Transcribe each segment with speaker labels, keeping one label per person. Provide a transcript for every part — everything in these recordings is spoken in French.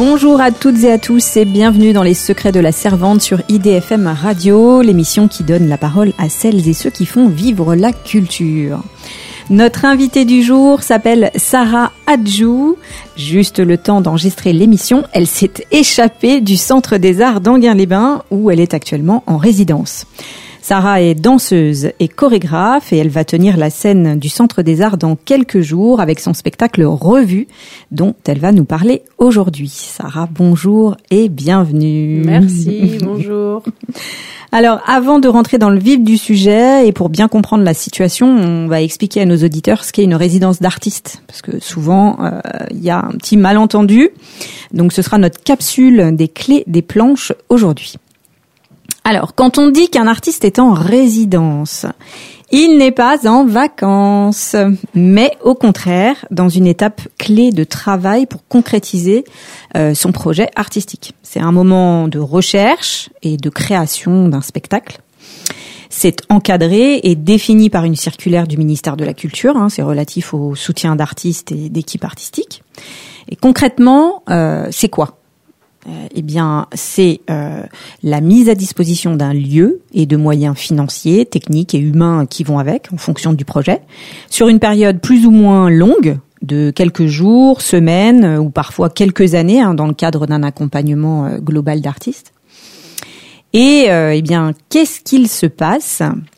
Speaker 1: Bonjour à toutes et à tous et bienvenue dans les secrets de la servante sur IDFM Radio, l'émission qui donne la parole à celles et ceux qui font vivre la culture. Notre invitée du jour s'appelle Sarah Adjou. Juste le temps d'enregistrer l'émission, elle s'est échappée du Centre des Arts d'Enghien-les-Bains où elle est actuellement en résidence. Sarah est danseuse et chorégraphe et elle va tenir la scène du Centre des Arts dans quelques jours avec son spectacle Revue dont elle va nous parler aujourd'hui. Sarah, bonjour et bienvenue.
Speaker 2: Merci, bonjour.
Speaker 1: Alors, avant de rentrer dans le vif du sujet et pour bien comprendre la situation, on va expliquer à nos auditeurs ce qu'est une résidence d'artiste parce que souvent, il y a un petit malentendu. Donc, ce sera notre capsule des clés des planches aujourd'hui. Alors, quand on dit qu'un artiste est en résidence, il n'est pas en vacances, mais au contraire, dans une étape clé de travail pour concrétiser son projet artistique. C'est un moment de recherche et de création d'un spectacle. C'est encadré et défini par une circulaire du ministère de la Culture, c'est relatif au soutien d'artistes et d'équipes artistiques. Et concrètement, c'est quoi ? C'est la mise à disposition d'un lieu et de moyens financiers, techniques et humains qui vont avec, en fonction du projet, sur une période plus ou moins longue, de quelques jours, semaines ou parfois quelques années, dans le cadre d'un accompagnement global d'artistes. Et qu'est-ce qu'il se passe ?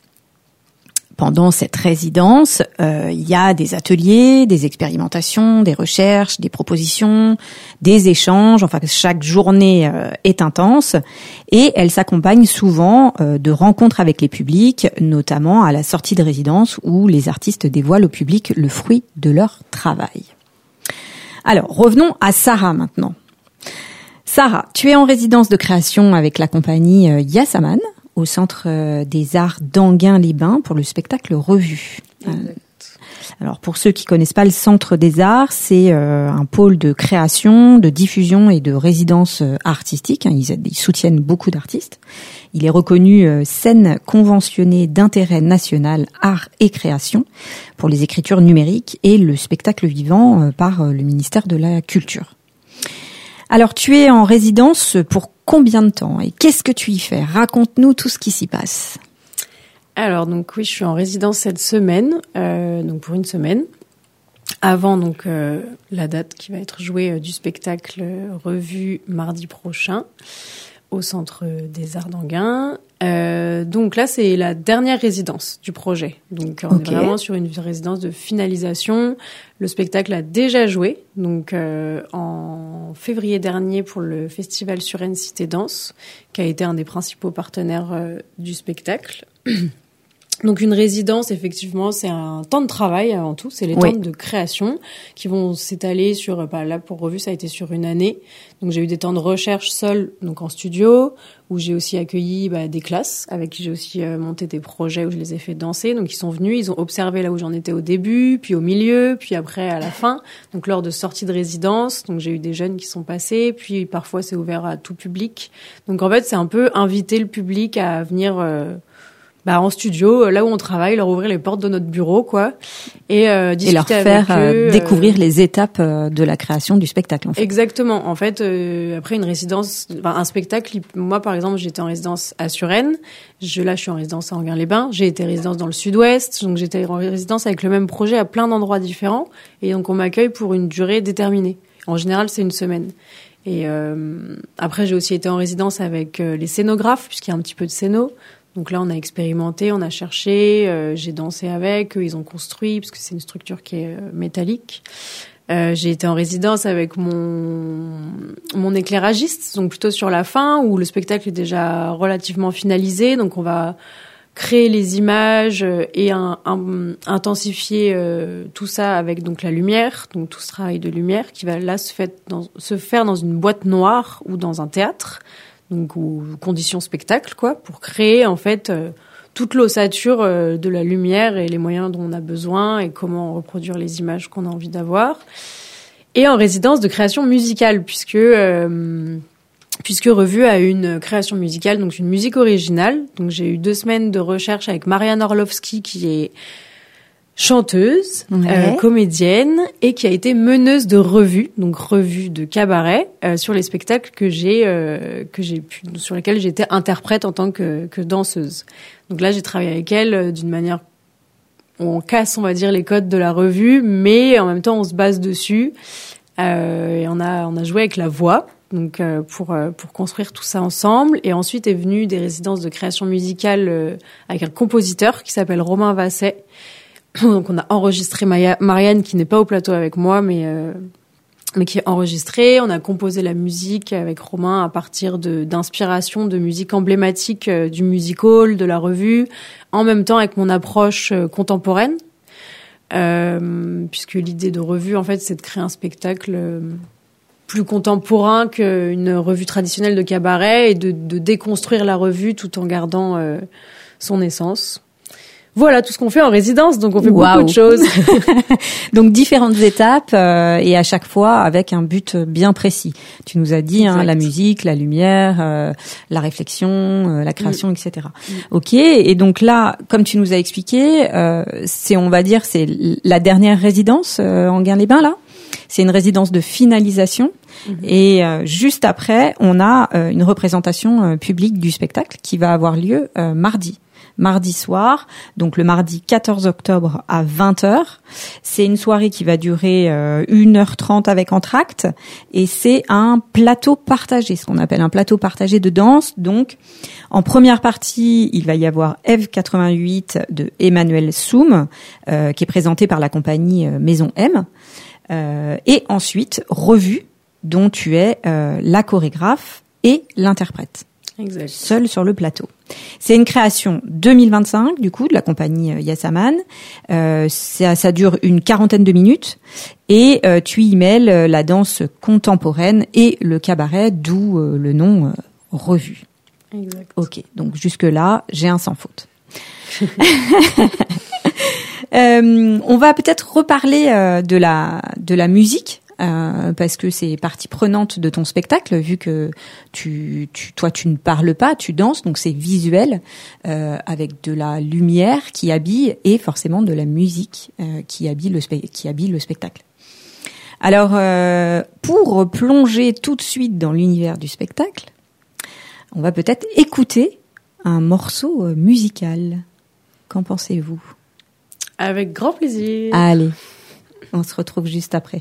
Speaker 1: Pendant cette résidence, il y a des ateliers, des expérimentations, des recherches, des propositions, des échanges. Enfin, chaque journée est intense et elle s'accompagne souvent de rencontres avec les publics, notamment à la sortie de résidence où les artistes dévoilent au public le fruit de leur travail. Alors, revenons à Sarah maintenant. Sarah, tu es en résidence de création avec la compagnie Yasaman au Centre des Arts d'Enghien-les-Bains pour le spectacle Revue. Alors pour ceux qui connaissent pas le Centre des Arts, c'est un pôle de création, de diffusion et de résidence artistique. Ils soutiennent beaucoup d'artistes. Il est reconnu scène conventionnée d'intérêt national art et création pour les écritures numériques et le spectacle vivant par le ministère de la Culture. Alors, tu es en résidence pour combien de temps et qu'est-ce que tu y fais ? Raconte-nous tout ce qui s'y passe.
Speaker 2: Alors, donc oui, je suis en résidence cette semaine, donc pour une semaine. Avant donc la date qui va être jouée du spectacle Revue mardi prochain au Centre des Arts d'Enghien. Donc là, c'est la dernière résidence du projet. Donc on est vraiment sur une résidence de finalisation. Le spectacle a déjà joué, donc en février dernier pour le festival Suresnes Cité Danse, qui a été un des principaux partenaires du spectacle. Donc une résidence, effectivement, c'est un temps de travail avant tout, c'est les temps de création qui vont s'étaler sur, là pour Revue, ça a été sur une année. Donc j'ai eu des temps de recherche seule, donc en studio, où j'ai aussi accueilli des classes avec qui j'ai aussi monté des projets où je les ai fait danser. Donc ils sont venus, ils ont observé là où j'en étais au début, puis au milieu, puis après à la fin. Donc lors de sortie de résidence, donc j'ai eu des jeunes qui sont passés, puis parfois c'est ouvert à tout public. Donc en fait c'est un peu inviter le public à venir en studio, là où on travaille, leur ouvrir les portes de notre bureau, quoi, et discuter
Speaker 1: et leur faire
Speaker 2: avec eux,
Speaker 1: découvrir les étapes de la création du spectacle. En fait.
Speaker 2: Exactement. En fait, après une résidence, un spectacle. Moi, par exemple, j'étais en résidence à Suresnes. Là, je suis en résidence à Enghien-les-Bains. J'ai été résidence dans le Sud-Ouest, donc j'étais en résidence avec le même projet à plein d'endroits différents. Et donc, on m'accueille pour une durée déterminée. En général, c'est une semaine. Et après, j'ai aussi été en résidence avec les scénographes, puisqu'il y a un petit peu de scéno. Donc là, on a expérimenté, on a cherché, j'ai dansé avec, eux, ils ont construit, parce que c'est une structure qui est métallique. J'ai été en résidence avec mon éclairagiste, donc plutôt sur la fin, où le spectacle est déjà relativement finalisé. Donc on va créer les images et intensifier tout ça avec donc la lumière, donc tout ce travail de lumière qui va là se faire dans une boîte noire ou dans un théâtre. Donc ou conditions spectacle quoi, pour créer en fait toute l'ossature de la lumière et les moyens dont on a besoin et comment reproduire les images qu'on a envie d'avoir. Et en résidence de création musicale puisque Revue a une création musicale, donc une musique originale. Donc j'ai eu 2 semaines de recherche avec Marianne Orlovski qui est chanteuse, comédienne, et qui a été meneuse de revue, donc revue de cabaret, sur les spectacles sur lesquels j'étais interprète en tant que danseuse. Donc là, j'ai travaillé avec elle d'une manière où on casse, on va dire, les codes de la revue, mais en même temps, on se base dessus. Et on a joué avec la voix, donc pour construire tout ça ensemble. Et ensuite est venue des résidences de création musicale avec un compositeur qui s'appelle Romain Vasset. Donc on a enregistré Marianne, qui n'est pas au plateau avec moi, mais qui est enregistrée. On a composé la musique avec Romain à partir d'inspiration de musique emblématique du music-hall, de la revue, en même temps avec mon approche contemporaine, puisque l'idée de revue, en fait, c'est de créer un spectacle plus contemporain qu'une revue traditionnelle de cabaret, et de déconstruire la revue tout en gardant son essence. Voilà tout ce qu'on fait en résidence, donc on fait beaucoup de choses.
Speaker 1: Donc différentes étapes et à chaque fois avec un but bien précis. Tu nous as dit la musique, la lumière, la réflexion, la création, etc. Ok. Et donc là, comme tu nous as expliqué, c'est la dernière résidence en Guin-les-Bains là. C'est une résidence de finalisation. Et juste après, on a une représentation publique du spectacle qui va avoir lieu mardi soir, donc le mardi 14 octobre à 20h. C'est une soirée qui va durer 1h30 avec entracte, et c'est un plateau partagé, ce qu'on appelle un plateau partagé de danse. Donc, en première partie, il va y avoir Eve 88 de Emmanuel Soum, qui est présenté par la compagnie Maison M. Et ensuite, Revue, dont tu es la chorégraphe et l'interprète.
Speaker 2: Exact.
Speaker 1: Seul sur le plateau. C'est une création 2025 du coup de la compagnie Yasaman. Ça dure une 40aine de minutes, et tu y mêles la danse contemporaine et le cabaret, d'où le nom Revue.
Speaker 2: Exact.
Speaker 1: Ok, donc jusque là j'ai un sans faute. On va peut-être reparler de la musique. Parce que c'est partie prenante de ton spectacle, vu que toi tu ne parles pas, tu danses, donc c'est visuel, avec de la lumière qui habille, et forcément de la musique qui habille le spectacle. Alors, pour plonger tout de suite dans l'univers du spectacle, on va peut-être écouter un morceau musical. Qu'en pensez-vous ?
Speaker 2: Avec grand plaisir.
Speaker 1: Allez, on se retrouve juste après.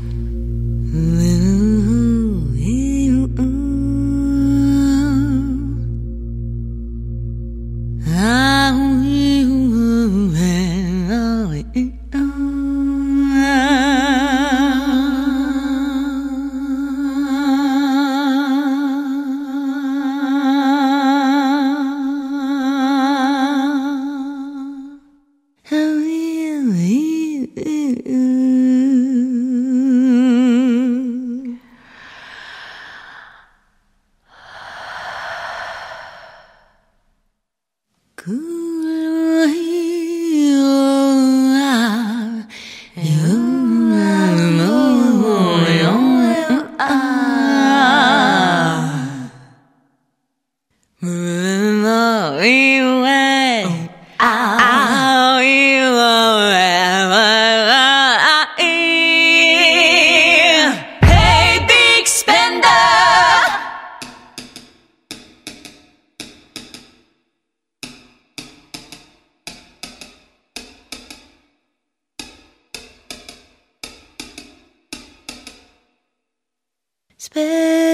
Speaker 3: Spend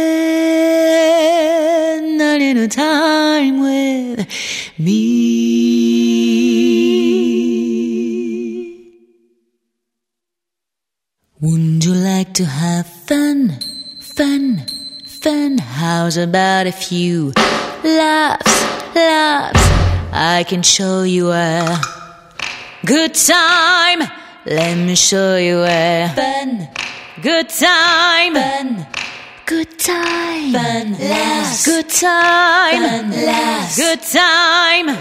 Speaker 3: a little time with me. Wouldn't you like to have fun? Fun, fun. How's about a few laughs, laughs? I can show you a good time. Let me show you a fun, good time. Fun. Good time, fun, laughs. Good time, fun, laughs. Good time.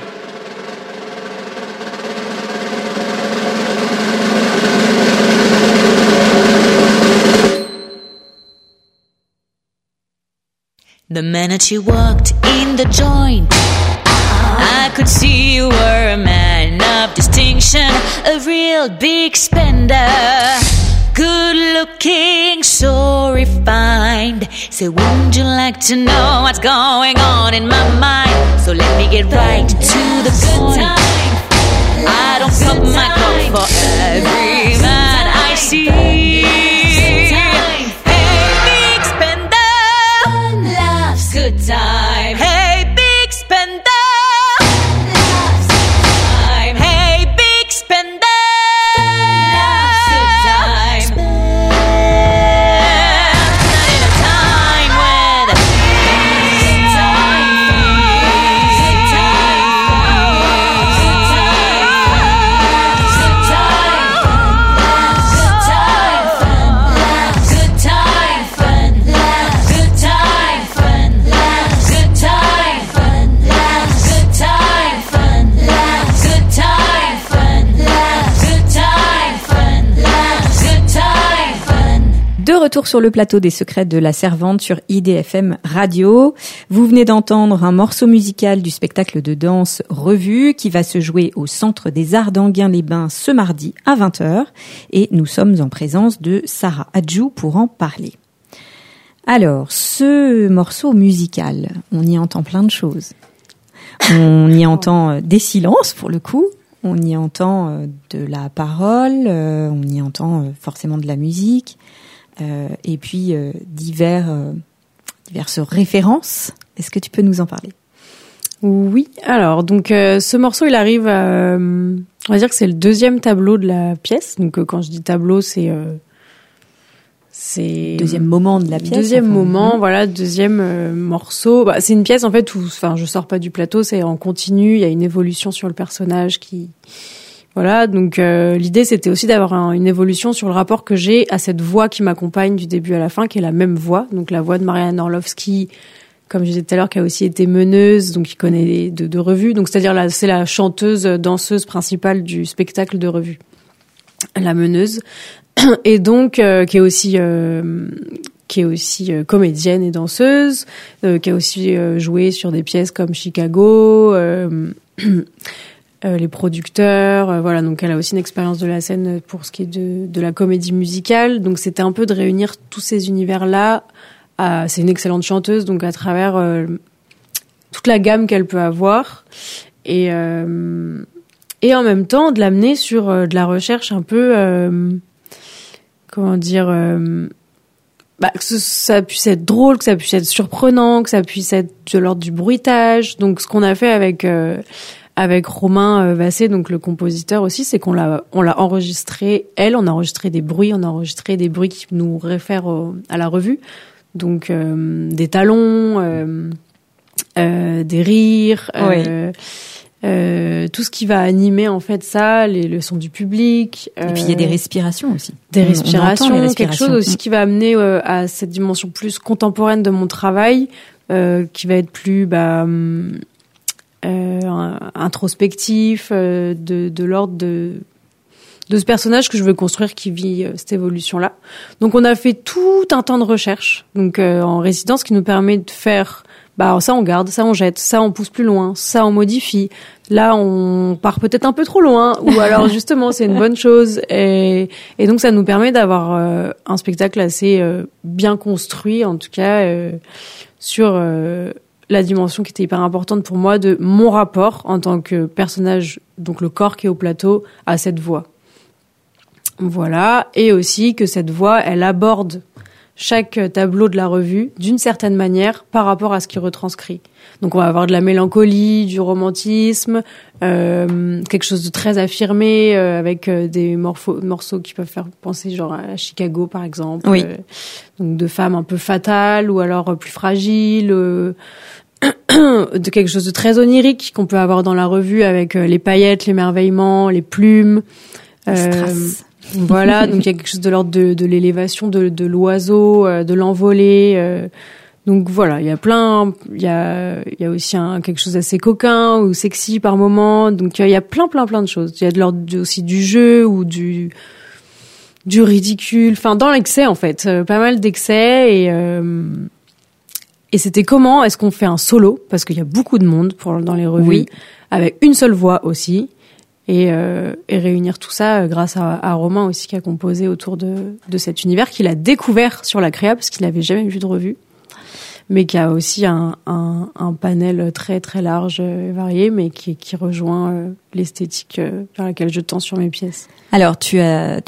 Speaker 3: The minute you walked in the joint, I could see you were a man of distinction, a real big spender. Good looking, so refined. So wouldn't you like to know what's going on in my mind? So let me get right to the point. I don't pop my cup for every man I see. Hey, big spender, fun laughs, good time. Hey, big spender, laughs, good time. Hey, big spender, laughs, good time. Spend in a time when good time, good time, good time, fun, laugh, good time, fun, laugh, good time, fun, laugh, good time, fun, laugh, good time, fun, laugh, good time, fun, laugh, good time, fun.
Speaker 1: De retour sur le plateau des Secrets de la Servante sur IDFM Radio. Vous venez d'entendre un morceau musical du spectacle de danse Revue qui va se jouer au Centre des Arts d'Enghien-les-Bains ce mardi à 20h. Et nous sommes en présence de Sarah Adjou pour en parler. Alors, ce morceau musical, on y entend plein de choses. On y entend des silences pour le coup. On y entend de la parole, on y entend forcément de la musique, et puis diverses références. Est-ce que tu peux nous en parler ?
Speaker 2: Oui, alors donc ce morceau il arrive, on va dire que c'est le deuxième tableau de la pièce. Donc quand je dis tableau, c'est
Speaker 1: Deuxième moment de la pièce.
Speaker 2: Deuxième moment, voilà, deuxième morceau. Bah, c'est une pièce en fait où, enfin, je sors pas du plateau, c'est en continu. Il y a une évolution sur le personnage qui, voilà. Donc l'idée c'était aussi d'avoir une évolution sur le rapport que j'ai à cette voix qui m'accompagne du début à la fin, qui est la même voix. Donc la voix de Marianne Orlovsky, comme je disais tout à l'heure, qui a aussi été meneuse, donc qui connaît de Revue. Donc c'est-à-dire c'est la chanteuse, danseuse principale du spectacle de Revue, la meneuse. Et donc qui est aussi comédienne et danseuse, qui a aussi joué sur des pièces comme Chicago, les producteurs, voilà. Donc elle a aussi une expérience de la scène pour ce qui est de la comédie musicale. Donc c'était un peu de réunir tous ces univers-là. C'est une excellente chanteuse, donc à travers toute la gamme qu'elle peut avoir, et en même temps de l'amener sur de la recherche un peu comment dire, que ça puisse être drôle, que ça puisse être surprenant, que ça puisse être de l'ordre du bruitage. Donc ce qu'on a fait avec Romain Vassé, donc le compositeur aussi, c'est qu'on l'a enregistré, on a enregistré des bruits qui nous réfèrent à la revue. Donc des talons, des rires,
Speaker 1: oui.
Speaker 2: Tout ce qui va animer en fait ça, le son du public.
Speaker 1: Et puis il y a des respirations aussi.
Speaker 2: Des respirations, quelque chose aussi qui va amener à cette dimension plus contemporaine de mon travail, qui va être plus introspectif, de l'ordre de ce personnage que je veux construire qui vit cette évolution-là. Donc on a fait tout un temps de recherche, donc en résidence, qui nous permet de faire ça on garde, ça on jette, ça on pousse plus loin, ça on modifie. Là on part peut-être un peu trop loin, ou alors justement c'est une bonne chose, et donc ça nous permet d'avoir un spectacle assez bien construit, en tout cas sur la dimension qui était hyper importante pour moi de mon rapport en tant que personnage, donc le corps qui est au plateau, à cette voix. Voilà, et aussi que cette voix, elle aborde chaque tableau de la revue d'une certaine manière par rapport à ce qui retranscrit. Donc on va avoir de la mélancolie, du romantisme, quelque chose de très affirmé, avec des morceaux qui peuvent faire penser genre à Chicago par exemple,
Speaker 1: oui.
Speaker 2: Donc de femmes un peu fatales ou alors plus fragiles, de quelque chose de très onirique qu'on peut avoir dans la revue avec les paillettes, l'émerveillement, les plumes,
Speaker 1: strass.
Speaker 2: Voilà, donc il y a quelque chose de l'ordre de l'élévation de l'oiseau, de l'envolée. Donc voilà, il y a aussi quelque chose d'assez coquin ou sexy par moment. Donc il y a plein de choses. Il y a de l'ordre aussi du jeu ou du ridicule. Enfin, dans l'excès en fait, pas mal d'excès Et c'était comment est-ce qu'on fait un solo, parce qu'il y a beaucoup de monde dans les revues, avec une seule voix aussi, et réunir tout ça grâce à Romain aussi qui a composé autour de cet univers qu'il a découvert sur la créa parce qu'il n'avait jamais vu de revue, mais qui a aussi un panel très très large et varié, mais qui rejoint l'esthétique vers laquelle je tends sur mes pièces.
Speaker 1: Alors tu as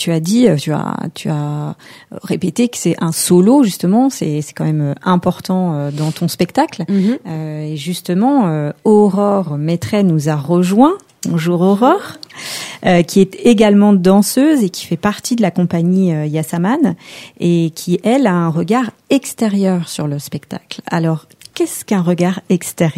Speaker 1: répété que c'est un solo, justement, c'est quand même important dans ton spectacle. Et justement, Aurore Maitret nous a rejoint. Bonjour Aurore, qui est également danseuse et qui fait partie de la compagnie Yasaman et qui, elle, a un regard extérieur sur le spectacle. Alors, qu'est-ce qu'un regard extérieur ?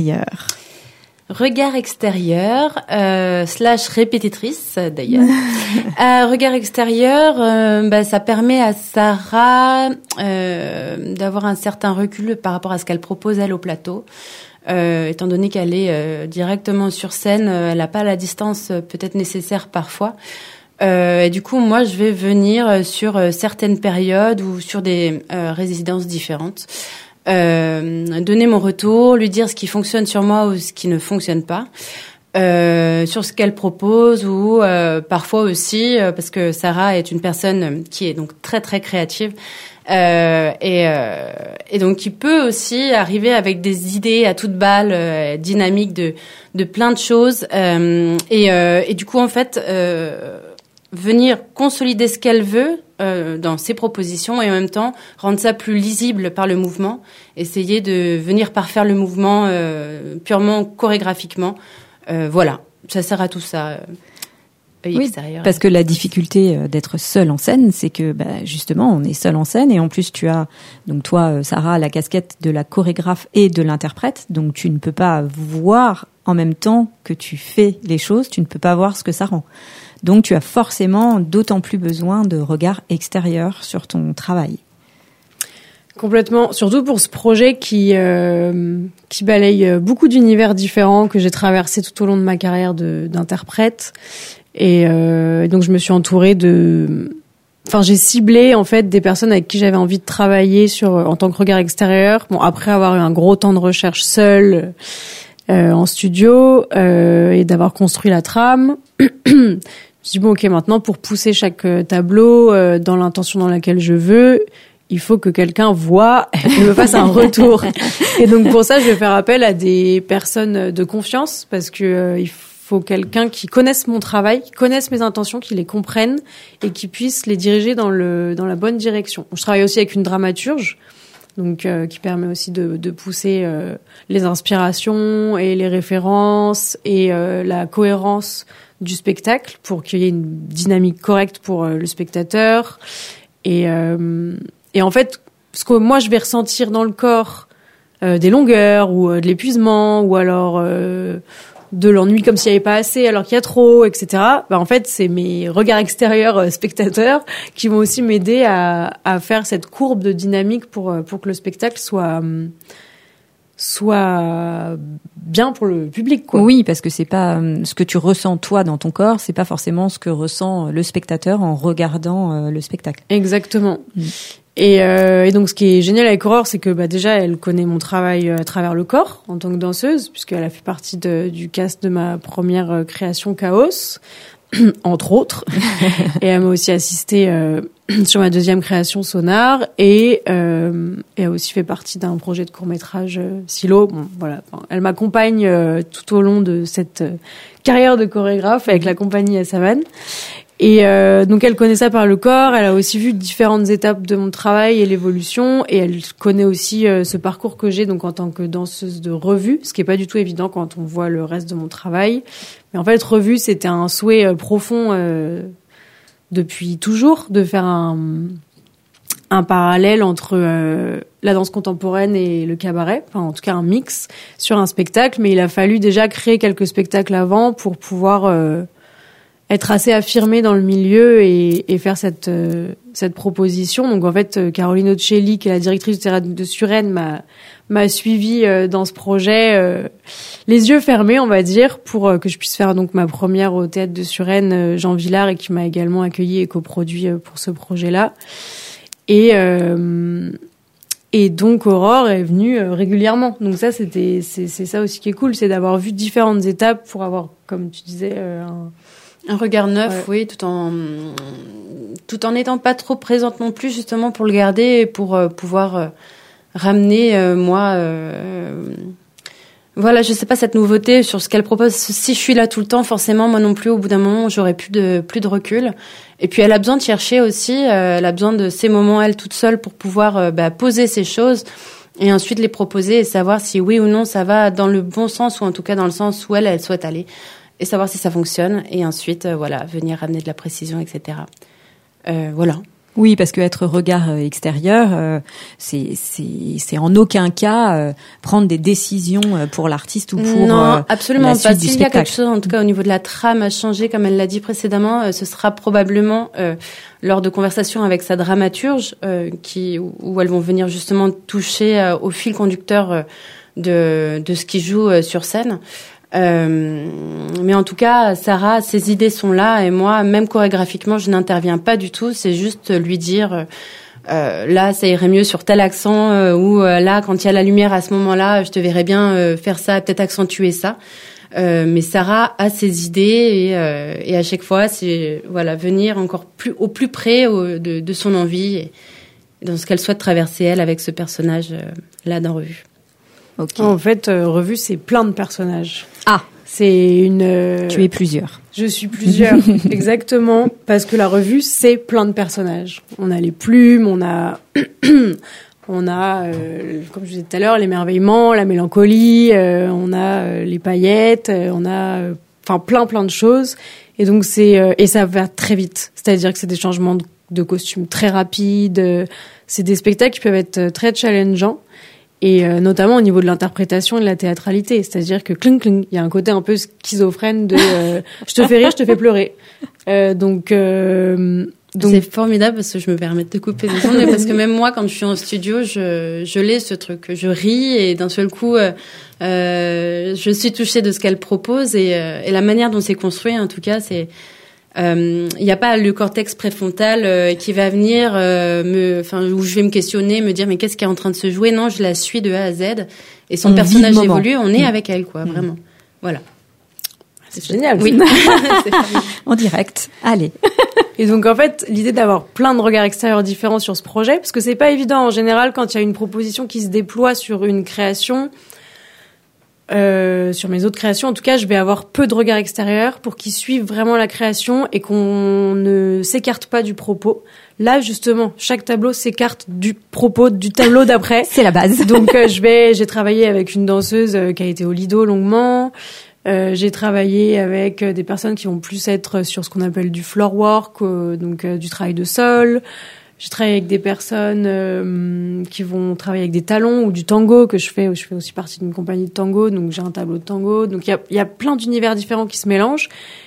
Speaker 4: Regard extérieur, / répétitrice d'ailleurs. Regard extérieur, ça permet à Sarah d'avoir un certain recul par rapport à ce qu'elle propose elle au plateau. Étant donné qu'elle est directement sur scène, elle n'a pas la distance peut-être nécessaire parfois. Et du coup, moi, je vais venir sur certaines périodes ou sur des résidences différentes, donner mon retour, lui dire ce qui fonctionne sur moi ou ce qui ne fonctionne pas, sur ce qu'elle propose ou parfois aussi, parce que Sarah est une personne qui est donc très très créative. Et donc qui peut aussi arriver avec des idées à toute balle, dynamiques de plein de choses, et du coup en fait venir consolider ce qu'elle veut dans ses propositions et en même temps rendre ça plus lisible par le mouvement, essayer de venir parfaire le mouvement purement chorégraphiquement, voilà, ça sert à tout ça.
Speaker 1: Oui, parce que la difficulté d'être seule en scène, c'est que justement, on est seul en scène et en plus tu as, donc toi, Sarah, la casquette de la chorégraphe et de l'interprète, donc tu ne peux pas voir en même temps que tu fais les choses, tu ne peux pas voir ce que ça rend. Donc tu as forcément d'autant plus besoin de regard extérieur sur ton travail.
Speaker 2: Complètement, surtout pour ce projet qui balaye beaucoup d'univers différents que j'ai traversé tout au long de ma carrière d'interprète. Et donc je me suis entourée j'ai ciblé en fait des personnes avec qui j'avais envie de travailler en tant que regard extérieur. Bon, après avoir eu un gros temps de recherche seule en studio et d'avoir construit la trame, je me suis dit bon ok, maintenant pour pousser chaque tableau dans l'intention dans laquelle je veux, il faut que quelqu'un voit et me fasse un retour. Et donc pour ça, je vais faire appel à des personnes de confiance parce que il faut quelqu'un qui connaisse mon travail, qui connaisse mes intentions, qui les comprenne et qui puisse les diriger dans la bonne direction. Je travaille aussi avec une dramaturge, donc qui permet aussi de pousser les inspirations et les références et la cohérence du spectacle pour qu'il y ait une dynamique correcte pour le spectateur. Et en fait, ce que moi je vais ressentir dans le corps, des longueurs ou de l'épuisement ou alors de l'ennui comme s'il n'y avait pas assez alors qu'il y a trop, etc. En fait, c'est mes regards extérieurs spectateurs qui vont aussi m'aider à faire cette courbe de dynamique pour que le spectacle soit bien pour le public, quoi.
Speaker 1: Oui, parce que c'est pas ce que tu ressens toi dans ton corps, c'est pas forcément ce que ressent le spectateur en regardant le spectacle.
Speaker 2: Exactement. Et donc ce qui est génial avec Aurore, c'est que déjà elle connaît mon travail à travers le corps en tant que danseuse, puisqu'elle a fait partie du cast de ma première création Chaos, entre autres. Et elle m'a aussi assistée sur ma deuxième création Sonar et a aussi fait partie d'un projet de court-métrage Silo. Bon, voilà. Enfin, elle m'accompagne tout au long de cette carrière de chorégraphe avec la compagnie Yasaman. Et donc elle connaît ça par le corps, elle a aussi vu différentes étapes de mon travail et l'évolution, et elle connaît aussi ce parcours que j'ai donc en tant que danseuse de revue, ce qui est pas du tout évident quand on voit le reste de mon travail. Mais en fait, revue, c'était un souhait profond depuis toujours de faire un parallèle entre la danse contemporaine et le cabaret, enfin en tout cas un mix sur un spectacle, mais il a fallu déjà créer quelques spectacles avant pour pouvoir être assez affirmé dans le milieu et faire cette proposition. Donc en fait, Caroline Ocelli, qui est la directrice du théâtre de Suresnes, m'a suivi dans ce projet les yeux fermés, on va dire, pour que je puisse faire donc ma première au théâtre de Suresnes, Jean Villard, et qui m'a également accueilli et coproduit pour ce projet-là. Et Et donc Aurore est venue régulièrement. Donc ça, c'est ça aussi qui est cool, c'est d'avoir vu différentes étapes pour avoir, comme tu disais,
Speaker 4: un regard neuf, oui, tout en n'étant pas trop présente non plus, justement pour le garder et pour pouvoir ramener voilà, je sais pas, cette nouveauté sur ce qu'elle propose. Si je suis là tout le temps, forcément, moi non plus, au bout d'un moment, j'aurai plus de recul. Et puis, elle a besoin de chercher aussi, elle a besoin de ces moments, elle, toute seule, pour pouvoir poser ces choses et ensuite les proposer et savoir si oui ou non ça va dans le bon sens ou en tout cas dans le sens où elle souhaite aller et savoir si ça fonctionne et ensuite, voilà, venir ramener de la précision, etc. Voilà.
Speaker 1: Oui, parce que être regard extérieur, c'est en aucun cas prendre des décisions pour l'artiste ou pour
Speaker 4: non, absolument
Speaker 1: la
Speaker 4: pas.
Speaker 1: suite du
Speaker 4: S'il y a
Speaker 1: spectacle.
Speaker 4: quelque chose, en tout cas au niveau de la trame à changer, comme elle l'a dit précédemment, ce sera probablement lors de conversations avec sa dramaturge, où elles vont venir justement toucher au fil conducteur de ce qui joue sur scène. Mais en tout cas, Sarah, ses idées sont là et moi, même chorégraphiquement, je n'interviens pas du tout. C'est juste lui dire, là, ça irait mieux sur tel accent ou là, quand il y a la lumière à ce moment-là, je te verrais bien faire ça, peut-être accentuer ça. Mais Sarah a ses idées et à chaque fois, c'est voilà venir encore au plus près de son envie et dans ce qu'elle souhaite traverser elle avec ce personnage là dans Revue.
Speaker 1: Okay.
Speaker 2: En fait, Revue, c'est plein de personnages.
Speaker 1: Ah,
Speaker 2: c'est une.
Speaker 1: Tu es plusieurs.
Speaker 2: Je suis plusieurs, exactement, parce que la Revue, c'est plein de personnages. On a les plumes, on a, comme je disais tout à l'heure, l'émerveillement, la mélancolie, on a les paillettes, on a, plein de choses. Et donc et ça va très vite. C'est-à-dire que c'est des changements de costumes très rapides. C'est des spectacles qui peuvent être très challengeants. Et notamment au niveau de l'interprétation et de la théâtralité, c'est-à-dire que cling cling, il y a un côté un peu schizophrène de je te fais rire, je te fais pleurer. Donc
Speaker 4: c'est formidable parce que je me permets de te couper des ondes, parce que même moi quand je suis en studio, je l'ai ce truc, je ris et d'un seul coup je suis touchée de ce qu'elle propose et la manière dont c'est construit en tout cas, c'est il n'y a pas le cortex préfrontal qui va venir où je vais me questionner, me dire mais qu'est-ce qui est en train de se jouer. Non, je la suis de A à Z et son personnage évolue, on est avec elle quoi, vraiment. Voilà.
Speaker 2: C'est génial.
Speaker 4: Oui.
Speaker 1: En direct. Allez.
Speaker 2: Et donc en fait, l'idée d'avoir plein de regards extérieurs différents sur ce projet, parce que c'est pas évident en général quand il y a une proposition qui se déploie sur une création. Sur mes autres créations, en tout cas, je vais avoir peu de regards extérieurs pour qu'ils suivent vraiment la création et qu'on ne s'écarte pas du propos. Là, justement, chaque tableau s'écarte du propos du tableau d'après.
Speaker 1: C'est la base.
Speaker 2: Donc, j'ai travaillé avec une danseuse qui a été au Lido longuement. J'ai travaillé avec des personnes qui vont plus être sur ce qu'on appelle du floor work, donc du travail de sol. J'ai travaillé avec des personnes qui vont travailler avec des talons ou du tango que je fais aussi partie d'une compagnie de tango, donc j'ai un tableau de tango. Donc il y a plein d'univers différents qui se mélangent.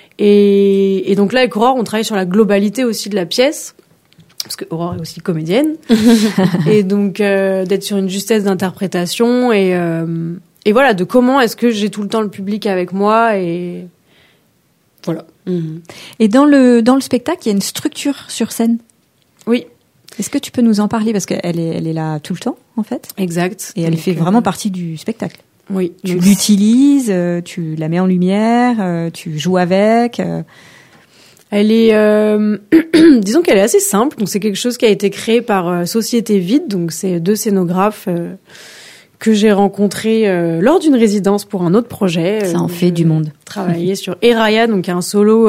Speaker 2: Et donc là, avec Aurore, on travaille sur la globalité aussi de la pièce, parce que Aurore est aussi comédienne. Et donc d'être sur une justesse d'interprétation et voilà, de comment est-ce que j'ai tout le temps le public avec moi et voilà.
Speaker 1: Et dans le spectacle, il y a une structure sur scène.
Speaker 2: Oui.
Speaker 1: Est-ce que tu peux nous en parler, parce qu'elle est là tout le temps en fait.
Speaker 2: Exact.
Speaker 1: Et elle fait vraiment partie du spectacle.
Speaker 2: Oui.
Speaker 1: Tu l'utilises, tu la mets en lumière, tu joues avec.
Speaker 2: Elle est, disons qu'elle est assez simple. Donc c'est quelque chose qui a été créé par Société Vide. Donc c'est 2 scénographes que j'ai rencontrés lors d'une résidence pour un autre projet.
Speaker 1: Ça en fait du monde.
Speaker 2: Travailler sur Eraya, donc un solo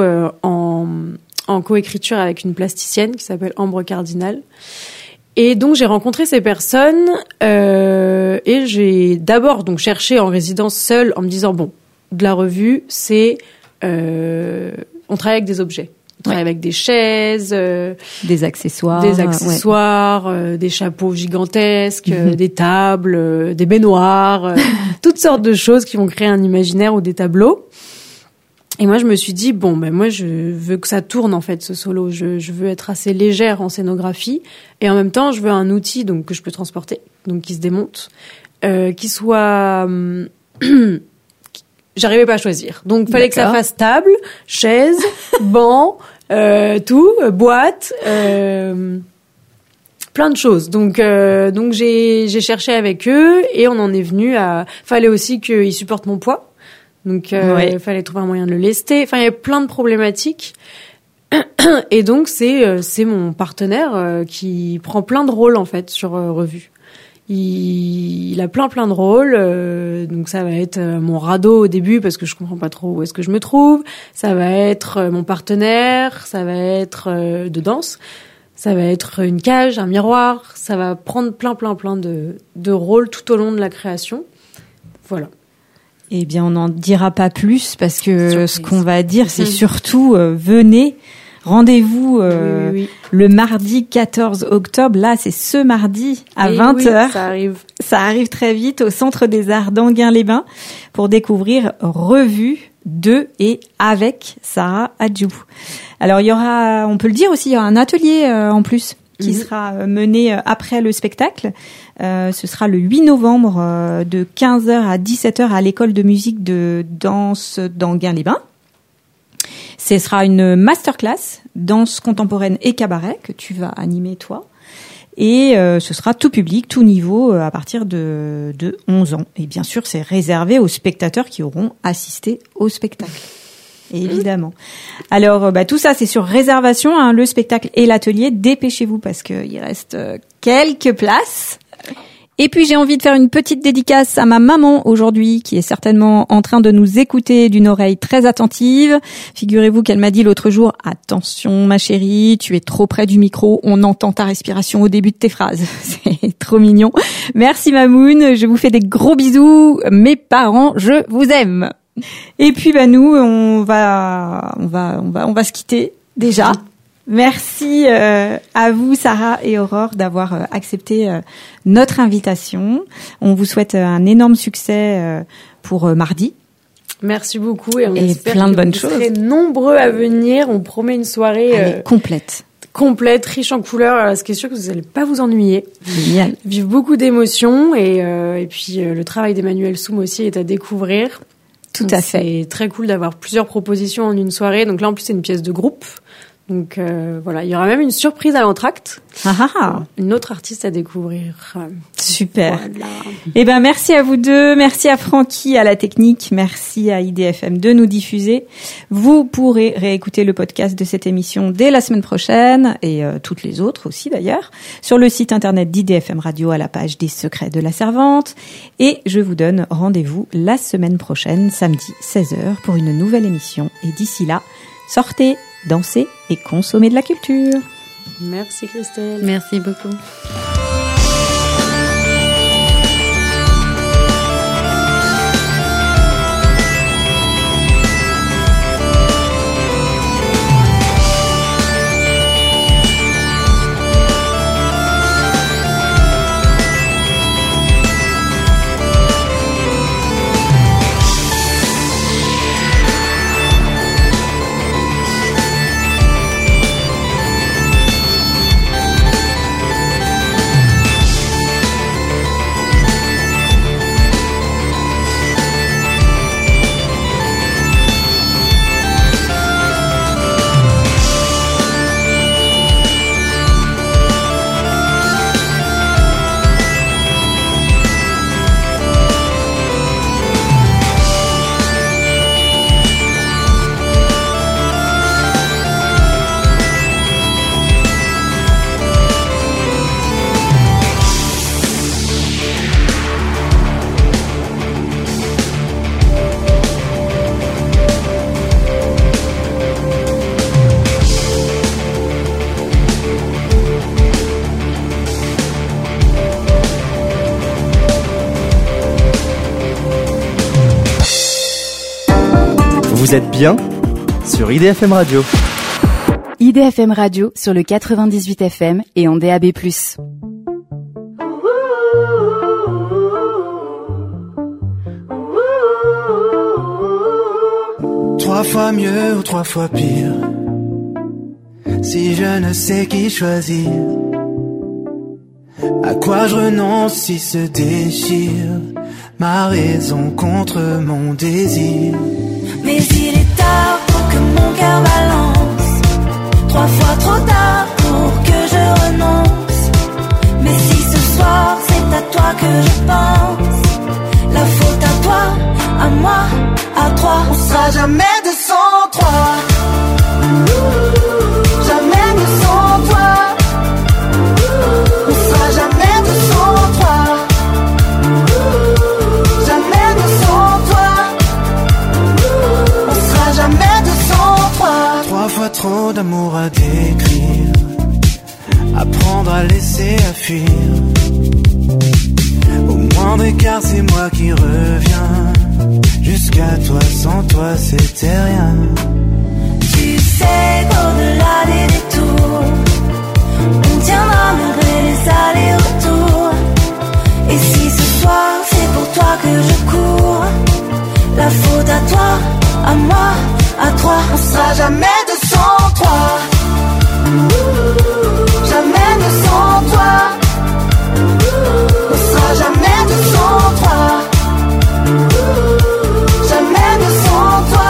Speaker 2: en coécriture avec une plasticienne qui s'appelle Ambre Cardinal. Et donc j'ai rencontré ces personnes et j'ai d'abord donc cherché en résidence seule en me disant bon, de la Revue, c'est on travaille avec des objets. On travaille avec des chaises,
Speaker 1: des accessoires,
Speaker 2: des chapeaux gigantesques, des tables, des baignoires, toutes sortes de choses qui vont créer un imaginaire ou des tableaux. Et moi, je me suis dit, moi, je veux que ça tourne, en fait, ce solo. Je veux être assez légère en scénographie. Et en même temps, je veux un outil, donc, que je peux transporter, donc, qui se démonte, qui soit, j'arrivais pas à choisir. Donc, fallait que ça fasse table, chaise, banc, boîte, plein de choses. Donc j'ai cherché avec eux et on en est venu à... Fallait aussi qu'ils supportent mon poids. Donc il fallait trouver un moyen de le lester. Enfin, il y a plein de problématiques. Et donc c'est mon partenaire qui prend plein de rôles en fait sur Revue. Il a plein de rôles, donc ça va être mon radeau au début parce que je comprends pas trop où est-ce que je me trouve, ça va être mon partenaire, ça va être de danse, ça va être une cage, un miroir, ça va prendre plein de rôles tout au long de la création. Voilà.
Speaker 1: Eh bien, on n'en dira pas plus parce que ce qu'on va dire, c'est surtout venez. Rendez-vous
Speaker 2: oui.
Speaker 1: Le mardi 14 octobre. Là, c'est ce mardi à 20h.
Speaker 2: Oui, ça arrive.
Speaker 1: Ça arrive très vite au Centre des Arts d'Enghien-les-Bains pour découvrir Revue de et avec Sarah Adjou. Alors, il y aura, on peut le dire aussi, il y aura un atelier en plus qui sera mené après le spectacle. Ce sera le 8 novembre de 15h à 17h à l'école de musique de danse d'Enghien-les-Bains. Ce sera une masterclass danse contemporaine et cabaret que tu vas animer toi. Et ce sera tout public, tout niveau à partir de 11 ans. Et bien sûr, c'est réservé aux spectateurs qui auront assisté au spectacle. Évidemment. Alors, tout ça, c'est sur réservation, hein, le spectacle et l'atelier. Dépêchez-vous parce qu'il reste quelques places. Et puis, j'ai envie de faire une petite dédicace à ma maman aujourd'hui, qui est certainement en train de nous écouter d'une oreille très attentive. Figurez-vous qu'elle m'a dit l'autre jour, « Attention, ma chérie, tu es trop près du micro, on entend ta respiration au début de tes phrases. » C'est trop mignon. Merci, Mamoun, je vous fais des gros bisous. Mes parents, je vous aime. Et puis, nous, on va se quitter déjà. Merci à vous, Sarah et Aurore, d'avoir accepté notre invitation. On vous souhaite un énorme succès pour mardi.
Speaker 2: Merci beaucoup et on espère
Speaker 1: plein de
Speaker 2: que
Speaker 1: bonnes
Speaker 2: vous
Speaker 1: choses.
Speaker 2: serez nombreux à venir. On promet une soirée
Speaker 1: complète,
Speaker 2: riche en couleurs. Alors, ce qui est sûr que vous n'allez pas vous ennuyer.
Speaker 1: Génial.
Speaker 2: Vivre beaucoup d'émotions et puis le travail d'Emmanuel Soum aussi est à découvrir.
Speaker 1: Tout à fait.
Speaker 2: C'est très cool d'avoir plusieurs propositions en une soirée. Donc là, en plus, c'est une pièce de groupe. Donc voilà, il y aura même une surprise à l'entracte. Une autre artiste à découvrir.
Speaker 1: Super.
Speaker 2: Voilà.
Speaker 1: Merci à vous deux, merci à Francky à la technique, merci à IDFM de nous diffuser. Vous pourrez réécouter le podcast de cette émission dès la semaine prochaine et toutes les autres aussi d'ailleurs sur le site internet d'IDFM Radio à la page des secrets de la servante. Et je vous donne rendez-vous la semaine prochaine, samedi 16h pour une nouvelle émission. Et d'ici là, sortez, dansez et consommez de la culture.
Speaker 2: Merci Christelle.
Speaker 4: Merci beaucoup.
Speaker 5: Vous êtes bien sur IDFM Radio.
Speaker 6: IDFM Radio sur le 98 FM et en DAB+.
Speaker 7: 3 fois mieux ou 3 fois pire, si je ne sais qui choisir, à quoi je renonce si se déchire ma raison contre mon désir.
Speaker 8: Mais il est tard pour que mon cœur balance, 3 fois trop tard pour que je renonce.
Speaker 7: apprendre à laisser, à fuir. Au moindre écart, c'est moi qui reviens. Jusqu'à toi, sans toi, c'était rien.
Speaker 8: Tu sais qu'au-delà des détours, on tiendra malgré les allers-retours. Et si ce soir, c'est pour toi que je cours, la faute à toi, à moi, à toi. On sera jamais deux sans toi. Jamais deux sans toi. On sera jamais deux sans toi. Jamais deux sans toi.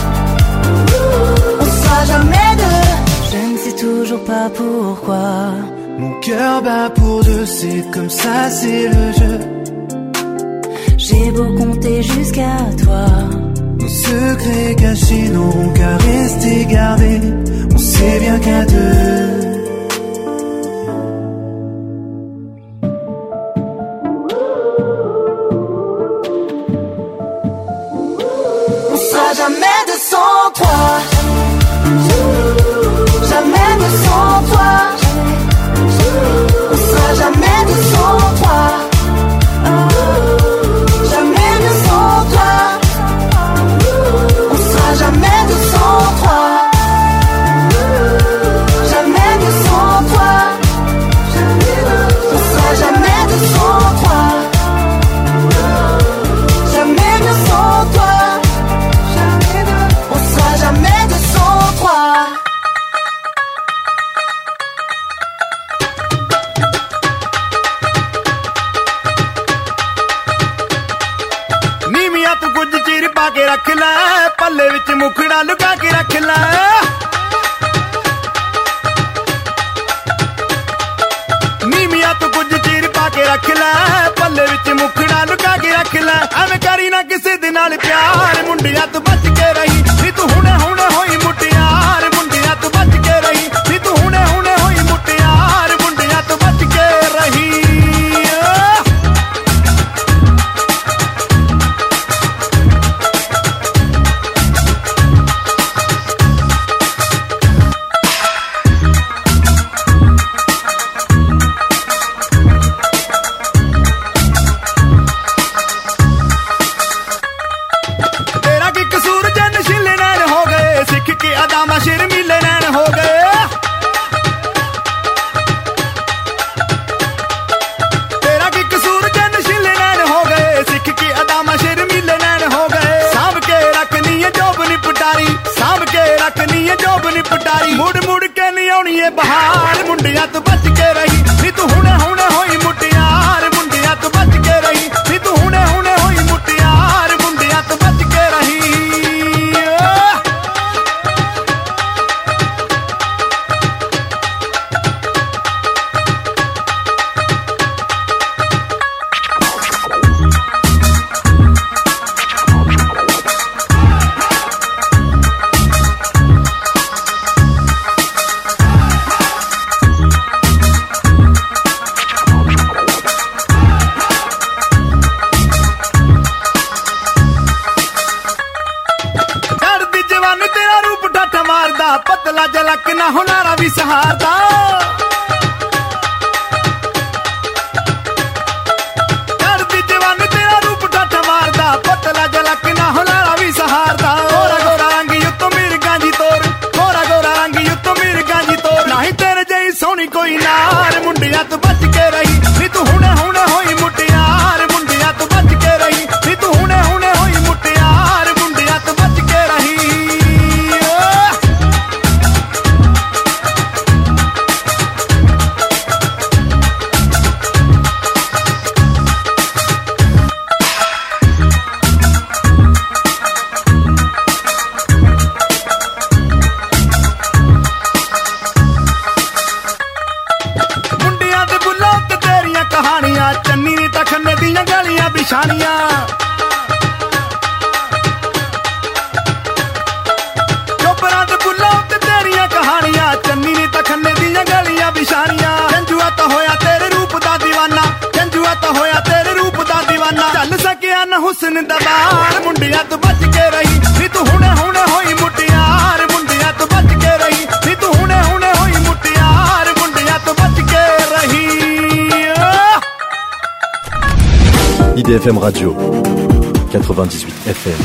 Speaker 8: On sera jamais deux. Je ne sais toujours pas pourquoi.
Speaker 7: Mon cœur bat pour deux, c'est comme ça, c'est le jeu.
Speaker 8: J'ai beau compter jusqu'à toi.
Speaker 7: Nos secrets cachés n'auront qu'à rester gardés. On sait bien qu'à deux.
Speaker 8: On sera jamais deux sans toi. Jamais deux sans toi. On sera jamais deux sans toi. Jamais deux sans toi. On sera jamais deux sans toi. Jamais deux sans toi. On sera jamais deux sans toi. Jamais deux sans toi. On sera jamais deux sans toi.
Speaker 7: ਨੀਵੀਆਂ ਤੂੰ ਕੁਝ ਚਿਰ ਪਾ ਕੇ ਰੱਖ ਲੈ, ਪੱਲੇ ਵਿੱਚ ਮੁਖੜਾ ਲੁਕਾ ਕੇ ਰੱਖ ਲੈ। ਨੀਵੀਆਂ ਤੂੰ ਕੁਝ ਚਿਰ ਪਾ ਕੇ ਰੱਖ ਲੈ, ਪੱਲੇ ਵਿੱਚ ਮੁਖੜਾ ਲੁਕਾ ਕੇ ਰੱਖ ਲੈ। ਐਵੇਂ ਕਰੀ ਨਾ ਕਿਸੇ ਦੇ ਨਾਲ ਪਿਆਰ, ਮੁੰਡਿਆਂ ਤੋਂ ਬਚ ਕੇ ਰਹੀ ਨੀ ਤੂੰ ਹੁਣੇ ਹੁਣੇ ਹੋਈ ਮੁਟਿਆਰ। ਮੁੰਡਿਆਂ ਤੋਂ ਬਚ ਕੇ ਰਹੀ ਨੀ ਤੂੰ ਹੁਣੇ ਹੁਣੇ ਹੋਈ ਮੁਟਿਆਰ। ਮੁੰਡਿਆਂ ਤੋਂ ਬਚ ਕੇ ਰਹੀ। तेरा की कसूर जन शिले नैन हो गए, सिख के अदामा शर्मीले नैन हो गए। तेरा की कसूर जन शिले नैन हो गए, सिख के अदामा शर्मीले नैन हो गए। सांभ के रखनी है जोब निपटारी, सांभ के रखनी है जोब निपटारी। मुड़ मुड़ के नहीं आउनी है बहार, मुंडिया तो बच के रही नी तू हुणे हुणे होई मुटियार। मुंडिया तो बच के रही नी तू हुणे हुणे होई मुटियार। मुंडिया तो बच के रही। चढ़दी जवानी तेरा रूप ठाठा मारदा, पतला जलक ना हुनारा भी सहारदा। चढ़दी जवानी तेरा रूप ठाठा मारदा, पतला जलक ना हुनारा भी सहारदा। गोरा गोरा रंग युतो मिर्गा जी तोर, गोरा गोरा रंग युतो मिर्गा जी तोर। नहीं तेरे जई सोनी कोई नार, मुंडिया तो बच के रही नी तू हुणे हुणे होई मुटियार। मुंडिया तो बच के रही नी तू हुणे हुणे होई मुटियार। मुंडिया तो बच के रही। ਮੁੰਡਿਆਂ ਦੇ ਬੁੱਲਾਂ ਤੇ ਤੇਰੀਆਂ ਕਹਾਣੀਆਂ, ਚੰਨੀ ਨੀ ਤਖਨੇ ਦੀਆਂ ਗਲੀਆਂ ਬਿਛਾਣੀਆਂ। ਚੋਪਰਾਂ ਦੇ ਬੁੱਲਾਂ ਤੇ ਤੇਰੀਆਂ ਕਹਾਣੀਆਂ, ਚੰਨੀ ਨੀ ਤਖਨੇ ਦੀਆਂ ਗਲੀਆਂ ਬਿਛਾਣੀਆਂ। ਜੰਜੂਆ ਤਾਂ ਹੋਇਆ ਤੇਰੇ ਰੂਪ ਦਾ دیਵਾਨਾ, ਜੰਜੂਆ ਤਾਂ ਹੋਇਆ ਤੇਰੇ ਰੂਪ ਦਾ دیਵਾਨਾ। ਚੱਲ ਸਕਿਆ ਨਾ ਹੁਸਨ ਦਾ ਬਾਰ, ਮੁੰਡਿਆਂ ਤੋਂ ਬਚ ਕੇ ਰਹੀ ਨੀ ਤੂੰ ਹੁਣੇ ਹੁਣੇ ਹੋਈ ਮੁਟਿਆਰ। ਮੁੰਡਿਆਂ ਤੋਂ ਬਚ ਕੇ ਰਹੀ ਨੀ ਤੂੰ ਹੁਣੇ ਹੁਣੇ ਹੋਈ ਮੁਟਿਆਰ। ਮੁੰਡਿਆਂ ਤੋਂ ਬਚ
Speaker 5: IDFM Radio 98 FM.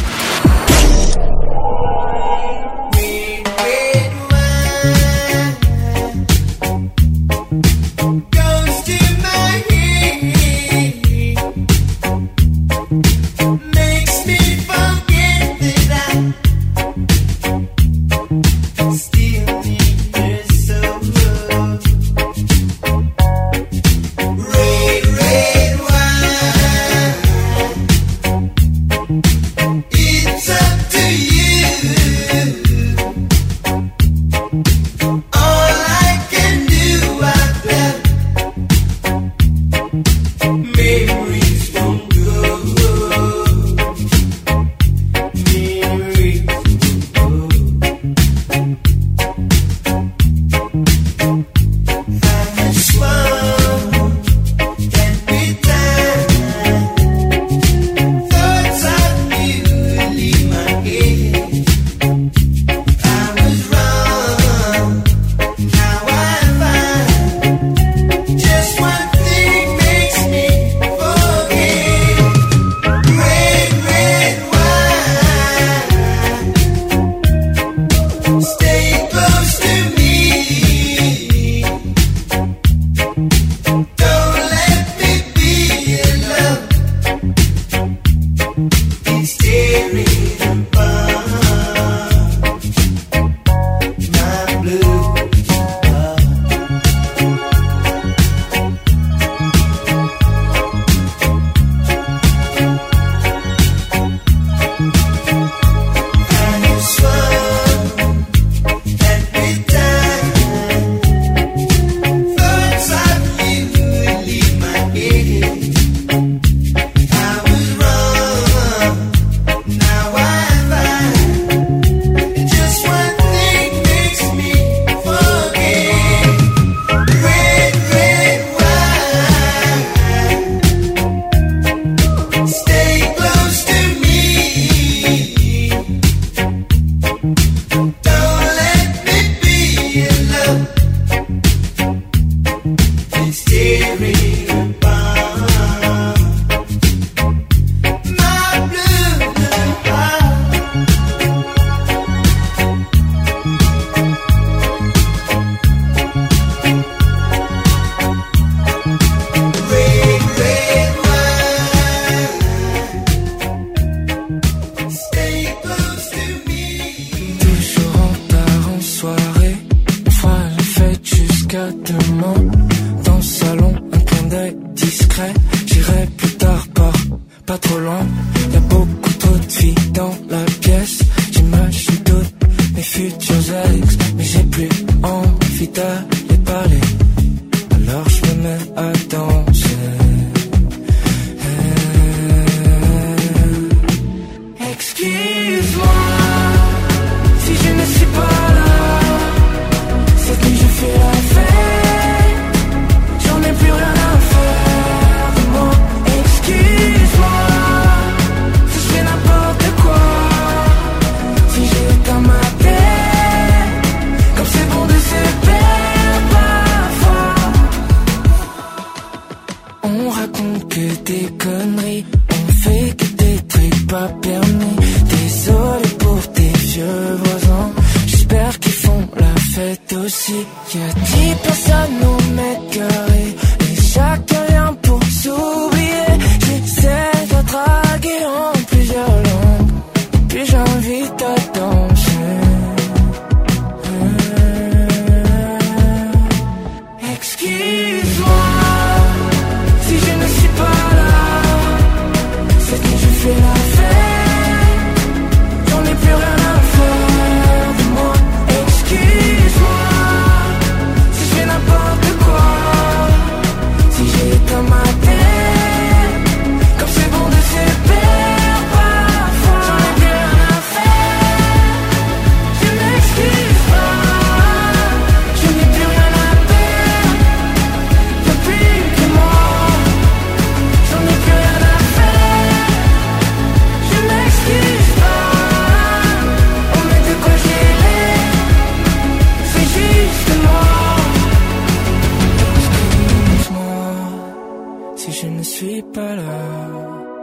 Speaker 9: si je ne suis pas là.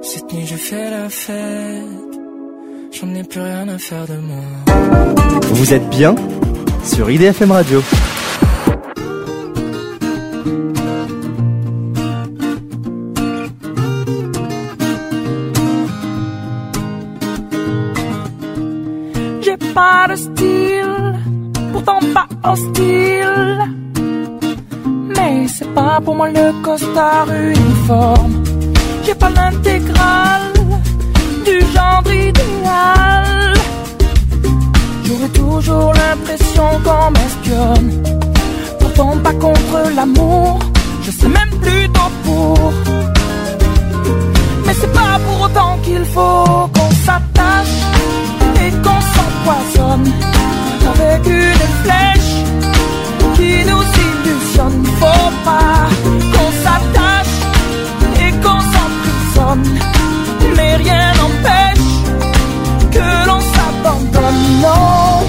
Speaker 9: Cette nuit je fais la fête, j'en ai plus rien à faire de moi.
Speaker 5: Vous êtes bien sur IDFM Radio.
Speaker 10: J'ai pas de style, pourtant pas hostile. Mais c'est pas pour moi le costard uniforme. J'ai pas l'intégrale du genre idéal. J'aurais toujours l'impression qu'on m'espionne. Pourtant pas contre l'amour, je sais même plutôt pour. Mais c'est pas pour autant qu'il faut qu'on s'attache et qu'on s'empoisonne avec une flèche qui nous illusionne. Faut pas qu'on s'attache et qu'on s'emprisonne, mais rien n'empêche que l'on s'abandonne. Non,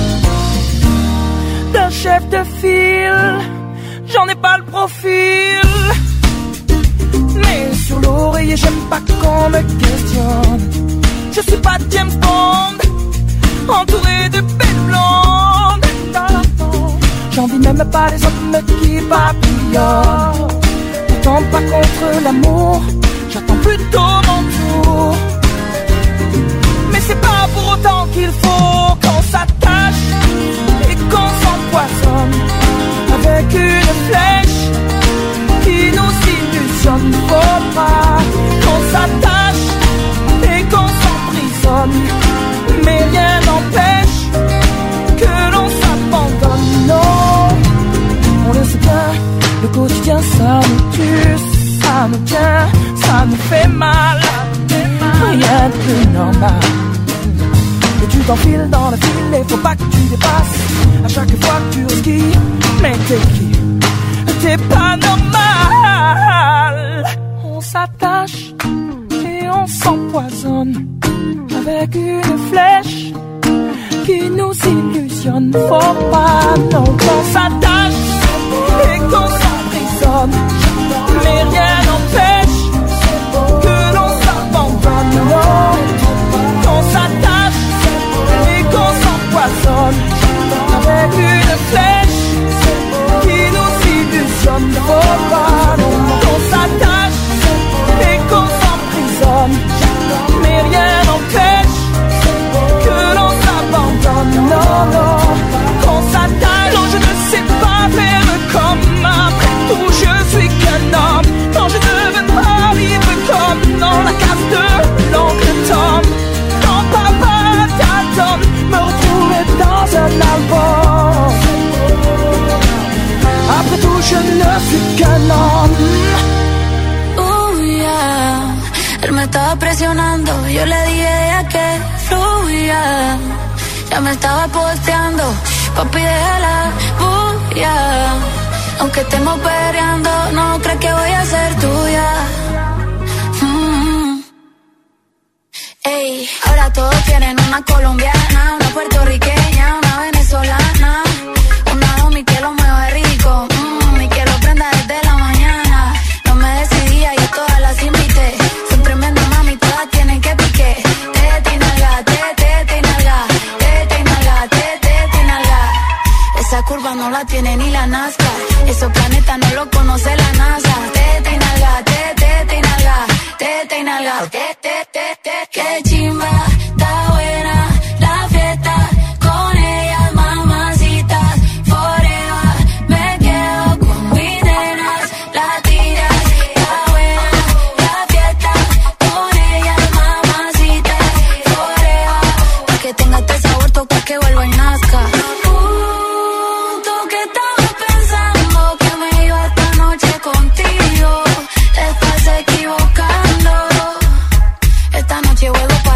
Speaker 10: d'un chef de file, j'en ai pas le profil. Mais sur l'oreiller, j'aime pas qu'on me questionne. Je suis pas James Bond, entouré de belles blondes. J'envie même pas les hommes qui papillonnent. Pourtant pas contre l'amour, j'attends plutôt mon tour. Mais c'est pas pour autant qu'il faut qu'on s'attache et qu'on s'empoisonne avec une flèche qui nous illusionne. Faut pas qu'on s'attache et qu'on s'emprisonne, mais rien n'empêche que l'on s'abandonne. Non, on le sait bien, le quotidien ça nous tue, ça nous tient, ça nous fait mal. Rien de plus normal. Et tu t'enfiles dans le fil et faut pas que tu dépasses. À chaque fois que tu risques, mais t'es qui? T'es pas normal. On s'attache et on s'empoisonne avec une flèche qui nous illusionne. Faut pas non qu'on s'attache et qu'on s'emprisonne, mais rien n'empêche que l'on s'abandonne. Non, qu'on s'attache et qu'on s'empoisonne avec une flèche qui nous illusionne. Faut pas non qu'on s'attache et qu'on s'emprisonne, mais rien n'empêche que l'on s'abandonne. Non, non, qu'on s'attache. Non, je ne sais pas faire comme après tout, je suis qu'un homme. Non, je ne veux pas vivre comme dans la case de l'oncle Tom. Quand papa t'attend, me retrouver dans un album. Après tout, je ne suis qu'un homme.
Speaker 8: Oh yeah, él me estaba presionando, yo le dije a que fluya. Ya me estaba posteando, papi déjala bulla. Aunque estemos peleando, no crees que voy a ser tuya. Ey, ahora todos quieren una colombiana, una puertorriqueña, una venezolana, una homie que lo mueve rico, y que lo prenda desde la mañana. No me decidía y a todas las invité. Son tremendas mami, todas tienen que pique. Tete y nalga, tete y nalga, tete y nalga, tete y nalga. Esa curva no la tiene ni la Nazca. Esos planetas no lo conoce la NASA. Tete y nalga, tete y nalga, tete y nalga, tete, tete. Qué chimba, está buena la fiesta. Con ellas mamacitas, forever. Me quedo con mis nenas latinas. Está buena la fiesta. Con ellas mamacitas, forever. Pa' que tenga este sabor, toca que vuelva y nazca. Tú que estabas pensando que me iba esta noche contigo, te estás equivocando. Esta noche vuelvo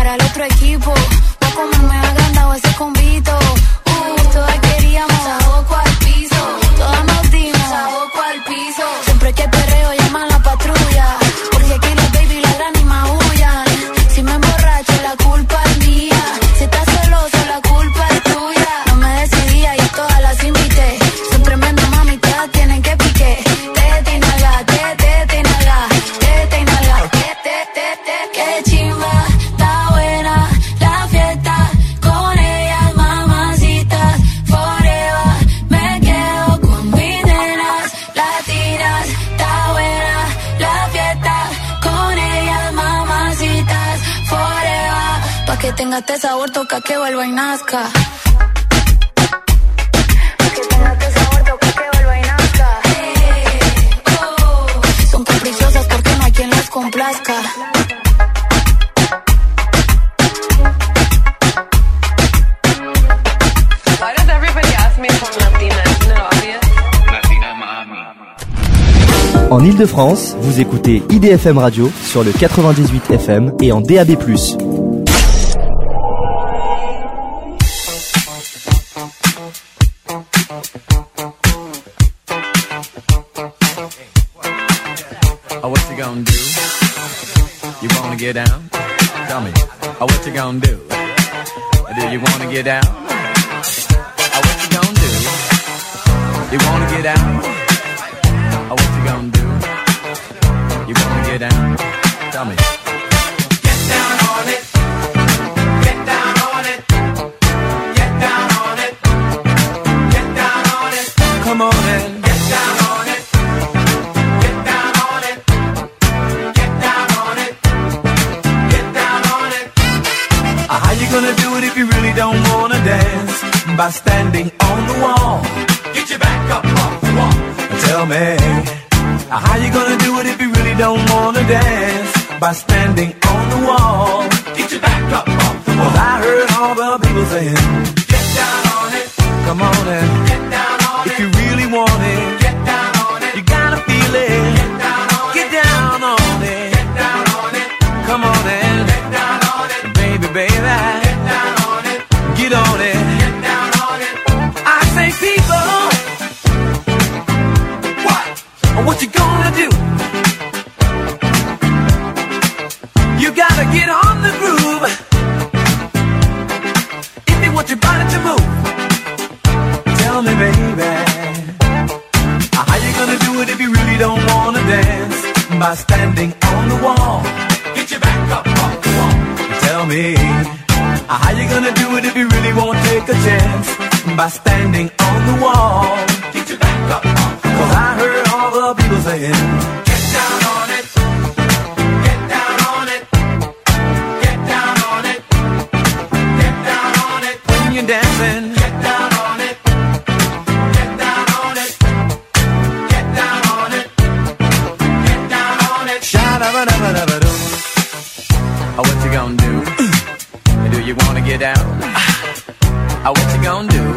Speaker 8: Que tenga este sabor, toca que vuelva y nazca. Son caprichosas porque no hay quien las complazca.
Speaker 11: Why does everybody ask me if I'm Latina? Isn't it obvious? Latina Mami.
Speaker 5: En Ile-de-France, vous écoutez IDFM Radio sur le 98 FM et en DAB+.
Speaker 12: Oh, what you gonna do? You wanna get down? Tell me. Oh, what you gonna do? Do you wanna get down? Oh, what you gonna do? You wanna get down? Oh, what you gonna do? You wanna get down? Tell me. Get down on it. Get down on it. Get down on it. Get down on it. Come on and get down on it. Get down on it. Get down on it. Get down on it. How you gonna do it if you really don't wanna dance? By standing on the wall. Get your back up off the wall. Tell me, how you gonna do it if you really don't wanna dance? By standing on the wall. Get your back up off the wall. 'Cause I heard all the people saying, get down on it. Come on and get down on it. If you really want it, get down on it. You gotta feel it. Get down on it. Get down on it. Get down on it. Come on and get down on it. Baby, baby, get down on it. Get on it. Get down on it. I say people, what you gonna do? You gotta get on the groove if you want your body to move. Tell me, baby, how you gonna do it if you really don't wanna dance? By standing on the wall. Get your back up off the wall. Tell me, how you gonna do it if you really won't take a chance? By standing on the wall. Get your back up off the wall. 'Cause I heard all the people saying, get down on it. Get down on it. Get down on it. Get down on it. When you're dancing, get down on it. Get down on it. Get down on it. Get down on it. Sha-da-ba-da-ba-da-ba-doo. Oh, what you gonna do? Do you wanna get down? Oh, what you gonna do?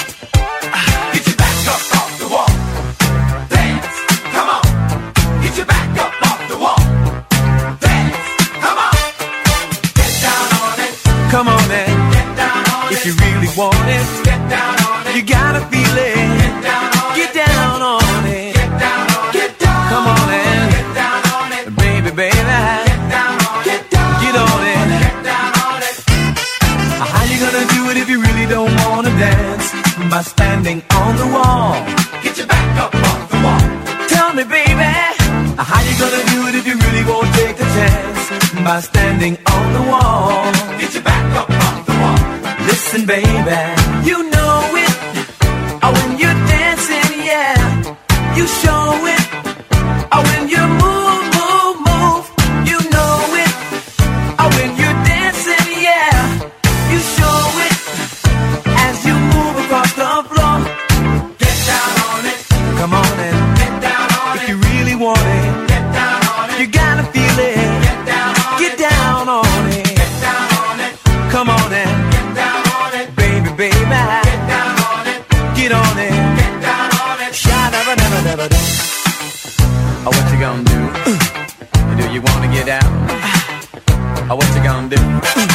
Speaker 12: Get your back up off the wall. Dance, come on. Get your back up off the wall. Dance, come on. Get down on it. Come on and get down on it. If you really want it, get down on it. You gotta feel it. Get down on it. Get down on it. Get down on it. Get down. Come on and get down on it. Baby, baby, get down on it. Get down. Get on it. Get down on it. How you gonna do it if you really don't wanna dance? By standing on the wall. Get your back up off the wall. Tell me, baby, how you gonna do it if you really won't take a chance? By standing on the wall. Get your back up off the wall. Listen, baby, you know it. Oh, when you're dancing, yeah, you show it. Oh, when you move, move, move, you know it. Oh, when you're dancing, yeah, you show it. As you move across the floor, get down on it. Come on and get down on it. If you really want it, get down on it. You gotta feel it. Get down on it. Get down on it. Get down on it. Come on and get down on it. Baby, baby, get down on it. Get on it. Get down on it. Sha-da-ba-da-ba-da-ba-da. Oh, what you gonna do? Do you wanna get down? Oh, what you gonna do?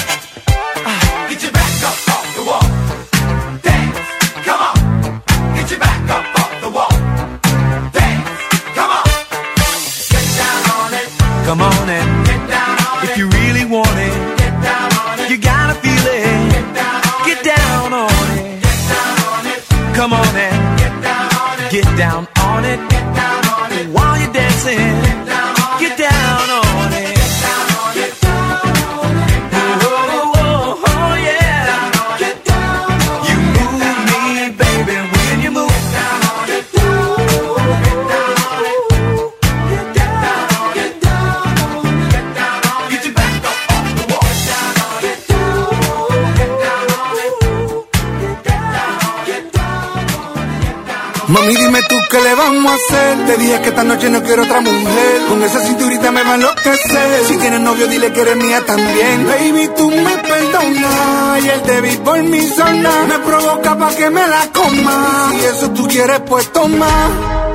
Speaker 12: Get your back up off the wall. Dance, come on. Get your back up off the wall. Dance, come on. Get down on it. Come on and get down on it. If you really want it, get down on it. You gotta feel it. Get down on it. Get down on it. Get down on it. Come on and get down on it. Get down on it. Get down on it. While you're dancing, get down on it. Get down on it. Get down on it. Get down on it. Oh, oh, oh, yeah. Get down on it. You move me, baby, when you move. Get down on it. Get down on it. Get down on it. Get down on it. Get down on it. Get your back up off the wall. Get down on it. Get down
Speaker 13: Mami, dime tú qué le vamos a hacer. Te dije que esta noche no quiero otra mujer. Con esa cinturita me va a enloquecer. Si tienes novio, dile que eres mía también. Baby, tú me perdonas. Y el te vi por mi zona me provoca pa' que me la coma. Si eso tú quieres, pues toma.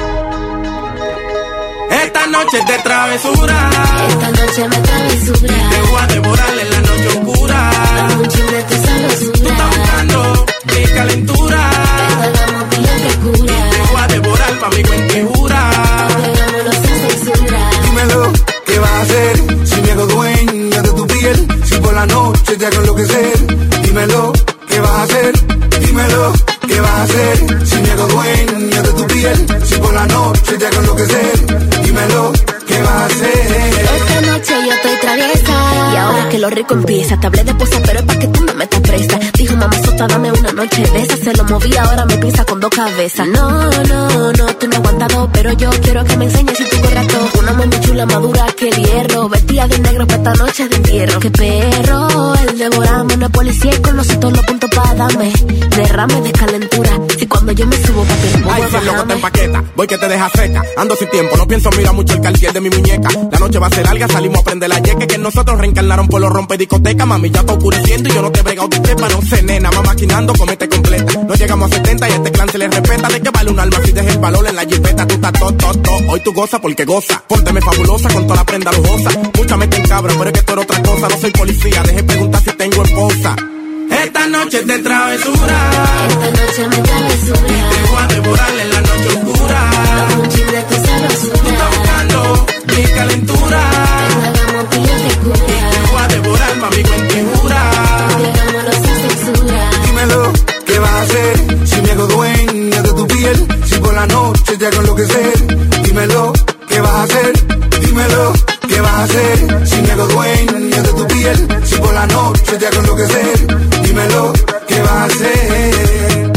Speaker 14: Esta noche es de travesura.
Speaker 8: Esta noche me travesura.
Speaker 14: Te voy a devorar en la noche oscura.
Speaker 8: Dame un chin de tu sabrosura.
Speaker 14: Tú estás buscando mi calentura.
Speaker 8: Hagamos pila que cura.
Speaker 14: Te voy a devorar, mami, cuentejura.
Speaker 8: Hagámoslo sin censura.
Speaker 13: Dímelo, ¿qué vas a hacer? Si me hago dueña de tu piel. Si por la noche te hago enloquecer. Dímelo, ¿qué vas a hacer? Dímelo, ¿qué vas a hacer? Si me hago dueña de tu piel. Si por la noche te hago enloquecer. Dímelo, ¿qué vas a hacer?
Speaker 8: Esta noche yo estoy traviesa. Y ahora que lo rico empieza. Te hablé de posa, pero es pa' que tú me metas presa. Dijo mamá sota, dame una noche de esa. Se lo moví, ahora me pisa con dos cabezas. No, tú no aguantas dos. Pero yo quiero que me enseñes si tú corras todo. Una mujer chula, madura que el hierro. Vestida de negro pa' esta noche de entierro. Qué perro, el devorame. No es policía y conoce todos los puntos pa' darme. Derrame de calentura. Si cuando yo me subo, papi,
Speaker 14: ay, si el loco te empaqueta, voy que te deja seca. Ando sin tiempo, no pienso mirar mucho el cartier de mi muñeca. La noche va a ser larga, salimos a prender la yeque. Que nosotros reencarnaron por los rompe discoteca. Mami, ya está oscureciendo y yo no te he bregado de tepa. No sé, nena, va maquinando, comete completa. No llegamos a 70 y a este clan se le respeta. ¿De qué vale un alma si dejes el valor en la jipeta? Tú estás to. Hoy tú goza porque goza. Pónteme fabulosa con toda la prenda lujosa. Mucha mete en cabra, pero es que esto era otra cosa. No soy policía, deje preguntar si tengo esposa. Esta noche es de travesura.
Speaker 8: Esta noche me travesura.
Speaker 14: Te voy a devorar en la noche oscura.
Speaker 8: Dame un chin de tu sabrosura.
Speaker 14: Tú estás buscando mi calentura.
Speaker 8: Hagamos pila que cura.
Speaker 14: Te voy a devorar, mami, cuentejura.
Speaker 8: Hagámoslo sin censura.
Speaker 13: Dímelo, ¿qué vas a hacer? Si me hago dueña de tu piel. Si por la noche te hago enloquecer. Dímelo, ¿qué vas a hacer? Dímelo, ¿qué vas a hacer? Si me hago dueña de tu piel. Si por la noche te hago enloquecer. Dímelo, ¿qué vas a hacer?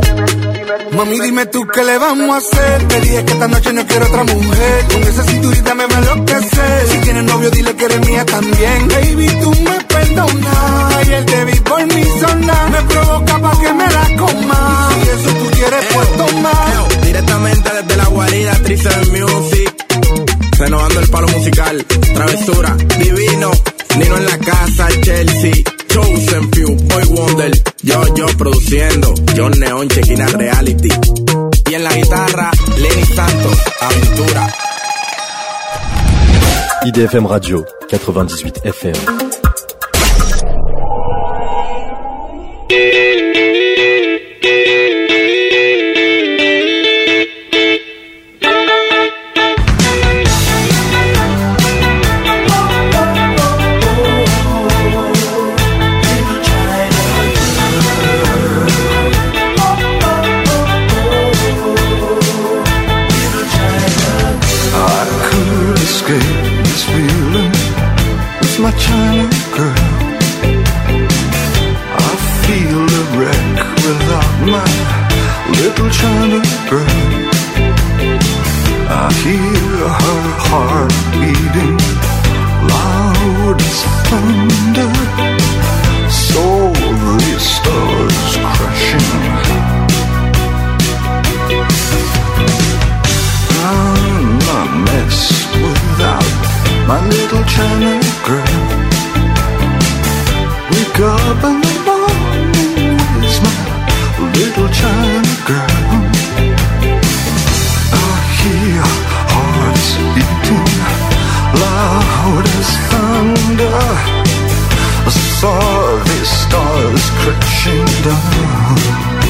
Speaker 13: Mami, dime tú qué le vamos a hacer. Te dije que esta noche no quiero otra mujer. Con esa cinturita me va a enloquecer. Si tienes novio, dile que eres mía también. Baby, tú me perdonas. Y el te vi por mi zona me provoca pa' que me la coma. Si eso tú quieres, pues toma.
Speaker 14: Directamente desde la guarida, Tristan Music. Renovando el palo musical. Travesura, divino. Nino en la casa, Chelsea. Chosen Few, Boy Wonder. Yo produciendo. John Neon, Chequina Reality. Y en la guitarra, Lenny Santos, Aventura.
Speaker 5: IDFM Radio, 98 FM.
Speaker 15: My China girl, I feel a wreck without my little China girl. I hear her heart beating loud as thunder, so the stars crashing. I'm a mess without my little China girl. Wake up in the morning with my little China girl. I hear hearts beating loud as thunder. I saw the stars crashing down.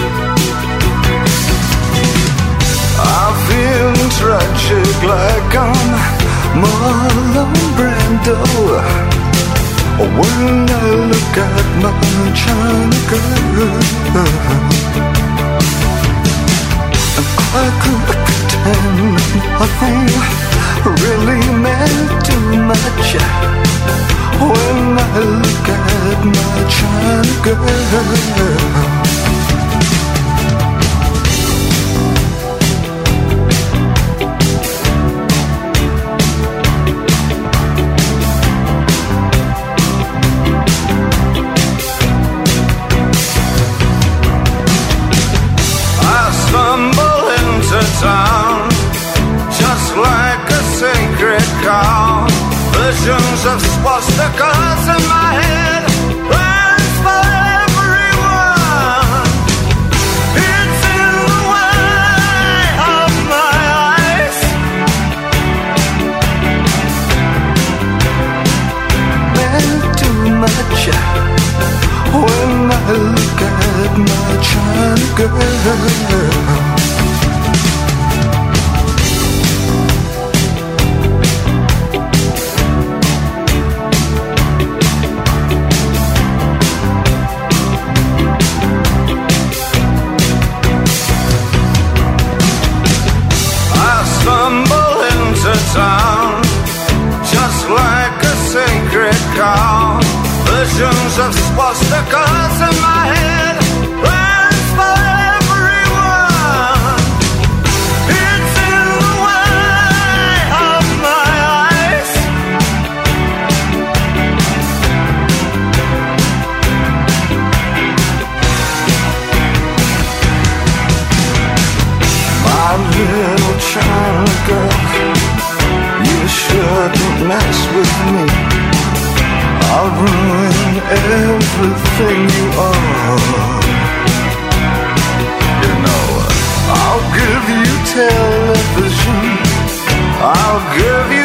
Speaker 15: I feel tragic like I'm Marlon Brando when I look at my China girl. I could pretend nothing really meant too much when I look at my China girl.
Speaker 16: Stumble in
Speaker 13: recall visions of swastikas in my head. Plans for everyone. It's in the way of my eyes.
Speaker 15: Man, too much when I look at my China girl.
Speaker 13: Town, just like a sacred cow. Visions of swastikas in my head. Plans for everyone. It's in the way of my eyes.
Speaker 15: My little China girl, you shouldn't mess with me. I'll ruin everything you are. You know, I'll give you television, I'll give